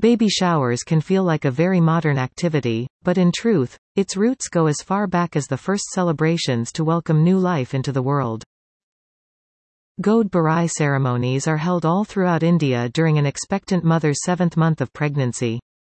Baby showers can feel like a very modern activity, but in truth, its roots go as far back as the first celebrations to welcome new life into the world. Gode Barai ceremonies are held all throughout India during an expectant mother's 7th month of pregnancy.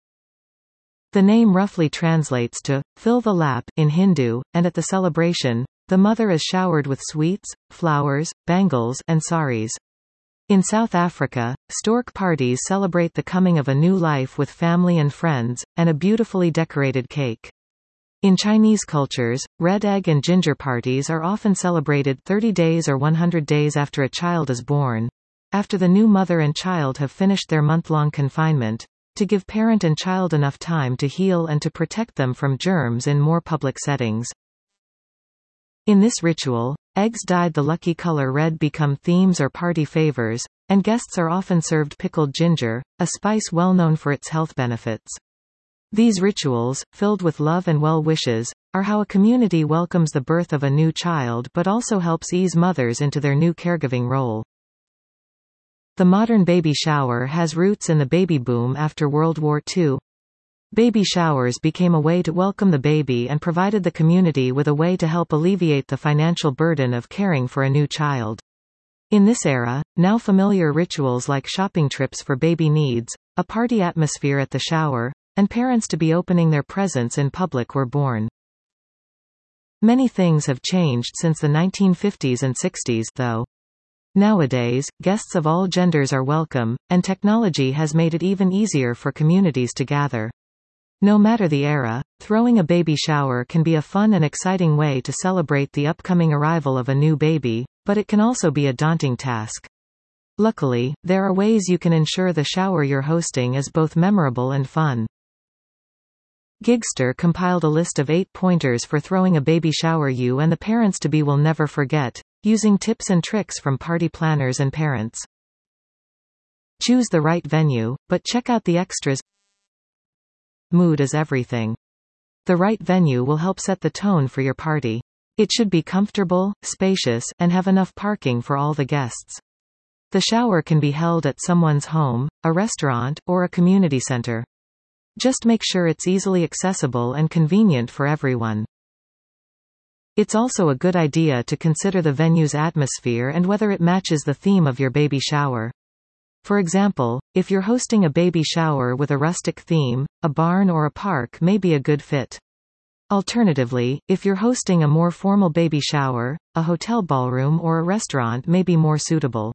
The name roughly translates to, fill the lap, in Hindu, and at the celebration, the mother is showered with sweets, flowers, bangles, and saris. In South Africa, stork parties celebrate the coming of a new life with family and friends, and a beautifully decorated cake. In Chinese cultures, red egg and ginger parties are often celebrated 30 days or 100 days after a child is born, after the new mother and child have finished their month-long confinement, to give parent and child enough time to heal and to protect them from germs in more public settings. In this ritual, eggs dyed the lucky color red become themes or party favors, and guests are often served pickled ginger, a spice well known for its health benefits. These rituals, filled with love and well wishes, are how a community welcomes the birth of a new child but also helps ease mothers into their new caregiving role. The modern baby shower has roots in the baby boom after World War II. Baby showers became a way to welcome the baby and provided the community with a way to help alleviate the financial burden of caring for a new child. In this era, now familiar rituals like shopping trips for baby needs, a party atmosphere at the shower, and parents to be opening their presents in public were born. Many things have changed since the 1950s and 60s, though. Nowadays, guests of all genders are welcome, and technology has made it even easier for communities to gather. No matter the era, throwing a baby shower can be a fun and exciting way to celebrate the upcoming arrival of a new baby, but it can also be a daunting task. Luckily, there are ways you can ensure the shower you're hosting is both memorable and fun. Gigster compiled a list of 8 pointers for throwing a baby shower you and the parents-to-be will never forget, using tips and tricks from party planners and parents. Choose the right venue, but check out the extras. Mood is everything. The right venue will help set the tone for your party. It should be comfortable, spacious, and have enough parking for all the guests. The shower can be held at someone's home, a restaurant, or a community center. Just make sure it's easily accessible and convenient for everyone. It's also a good idea to consider the venue's atmosphere and whether it matches the theme of your baby shower. For example, if you're hosting a baby shower with a rustic theme, a barn or a park may be a good fit. Alternatively, if you're hosting a more formal baby shower, a hotel ballroom or a restaurant may be more suitable.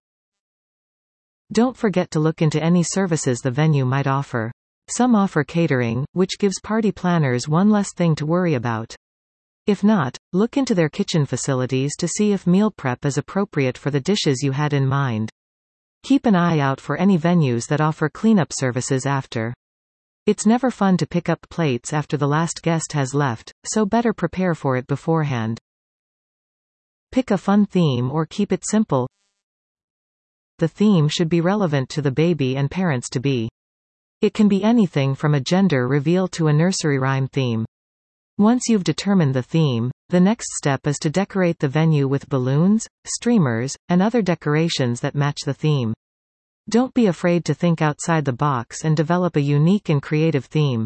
Don't forget to look into any services the venue might offer. Some offer catering, which gives party planners one less thing to worry about. If not, look into their kitchen facilities to see if meal prep is appropriate for the dishes you had in mind. Keep an eye out for any venues that offer cleanup services after. It's never fun to pick up plates after the last guest has left, so better prepare for it beforehand. Pick a fun theme or keep it simple. The theme should be relevant to the baby and parents-to-be. It can be anything from a gender reveal to a nursery rhyme theme. Once you've determined the theme, the next step is to decorate the venue with balloons, streamers, and other decorations that match the theme. Don't be afraid to think outside the box and develop a unique and creative theme.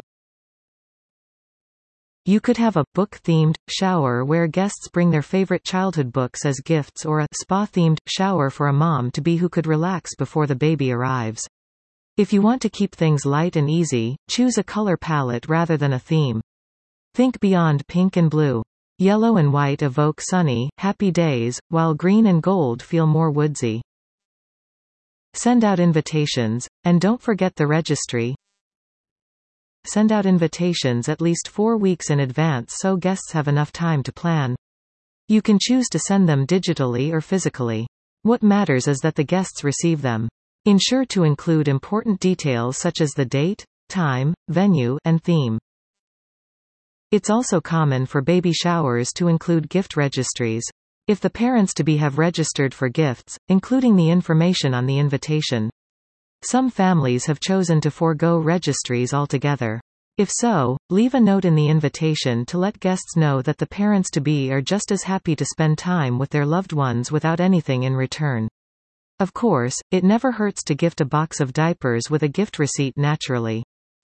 You could have a book-themed shower where guests bring their favorite childhood books as gifts, or a spa-themed shower for a mom-to-be who could relax before the baby arrives. If you want to keep things light and easy, choose a color palette rather than a theme. Think beyond pink and blue. Yellow and white evoke sunny, happy days, while green and gold feel more woodsy. Send out invitations, and don't forget the registry. Send out invitations at least 4 weeks in advance so guests have enough time to plan. You can choose to send them digitally or physically. What matters is that the guests receive them. Ensure to include important details such as the date, time, venue, and theme. It's also common for baby showers to include gift registries. If the parents-to-be have registered for gifts, including the information on the invitation. Some families have chosen to forego registries altogether. If so, leave a note in the invitation to let guests know that the parents-to-be are just as happy to spend time with their loved ones without anything in return. Of course, it never hurts to gift a box of diapers with a gift receipt naturally.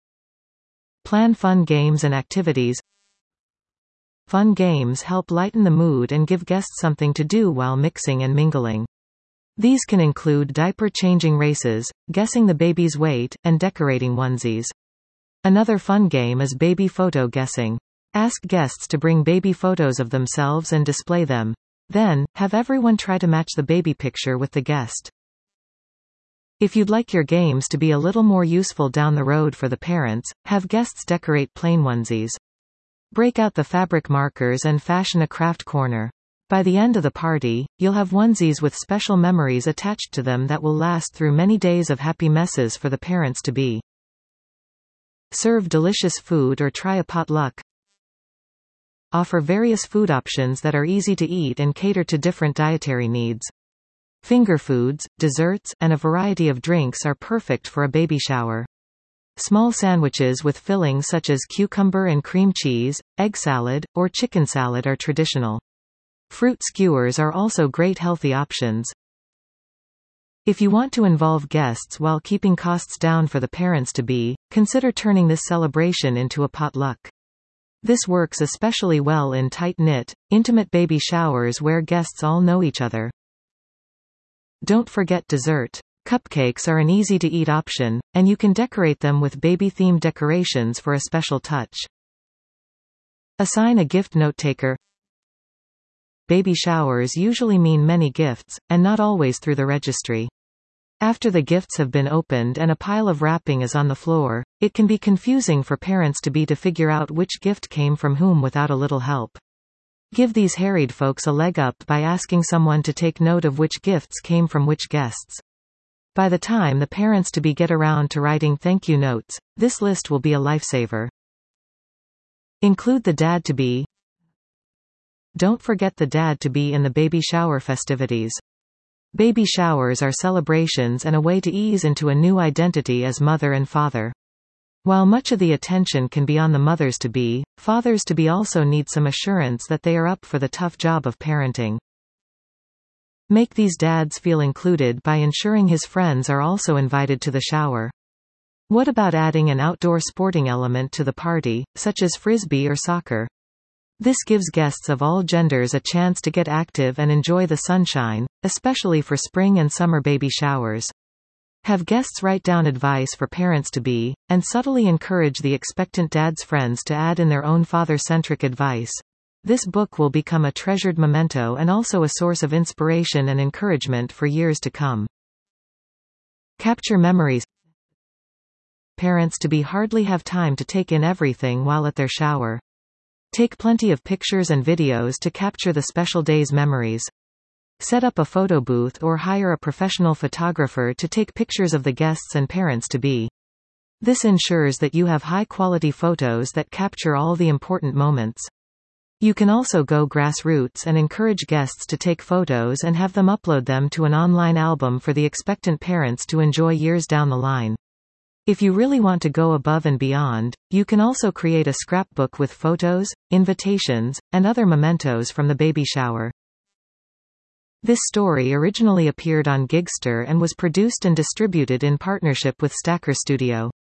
Plan fun games and activities. Fun games help lighten the mood and give guests something to do while mixing and mingling. These can include diaper-changing races, guessing the baby's weight, and decorating onesies. Another fun game is baby photo guessing. Ask guests to bring baby photos of themselves and display them. Then, have everyone try to match the baby picture with the guest. If you'd like your games to be a little more useful down the road for the parents, have guests decorate plain onesies. Break out the fabric markers and fashion a craft corner. By the end of the party, you'll have onesies with special memories attached to them that will last through many days of happy messes for the parents-to-be. Serve delicious food or try a potluck. Offer various food options that are easy to eat and cater to different dietary needs. Finger foods, desserts, and a variety of drinks are perfect for a baby shower. Small sandwiches with fillings such as cucumber and cream cheese, egg salad, or chicken salad are traditional. Fruit skewers are also great healthy options. If you want to involve guests while keeping costs down for the parents-to-be, consider turning this celebration into a potluck. This works especially well in tight-knit, intimate baby showers where guests all know each other. Don't forget dessert. Cupcakes are an easy-to-eat option, and you can decorate them with baby-themed decorations for a special touch. Assign a gift note-taker. Baby showers usually mean many gifts, and not always through the registry. After the gifts have been opened and a pile of wrapping is on the floor, it can be confusing for parents-to-be to figure out which gift came from whom without a little help. Give these harried folks a leg up by asking someone to take note of which gifts came from which guests. By the time the parents-to-be get around to writing thank you notes, this list will be a lifesaver. Include the dad-to-be. Don't forget the dad-to-be in the baby shower festivities. Baby showers are celebrations and a way to ease into a new identity as mother and father. While much of the attention can be on the mothers-to-be, fathers-to-be also need some assurance that they are up for the tough job of parenting. Make these dads feel included by ensuring his friends are also invited to the shower. What about adding an outdoor sporting element to the party, such as frisbee or soccer? This gives guests of all genders a chance to get active and enjoy the sunshine, especially for spring and summer baby showers. Have guests write down advice for parents-to-be, and subtly encourage the expectant dad's friends to add in their own father-centric advice. This book will become a treasured memento and also a source of inspiration and encouragement for years to come. Capture memories. Parents-to-be hardly have time to take in everything while at their shower. Take plenty of pictures and videos to capture the special day's memories. Set up a photo booth or hire a professional photographer to take pictures of the guests and parents-to-be. This ensures that you have high-quality photos that capture all the important moments. You can also go grassroots and encourage guests to take photos and have them upload them to an online album for the expectant parents to enjoy years down the line. If you really want to go above and beyond, you can also create a scrapbook with photos, invitations, and other mementos from the baby shower. This story originally appeared on Gigster and was produced and distributed in partnership with Stacker Studio.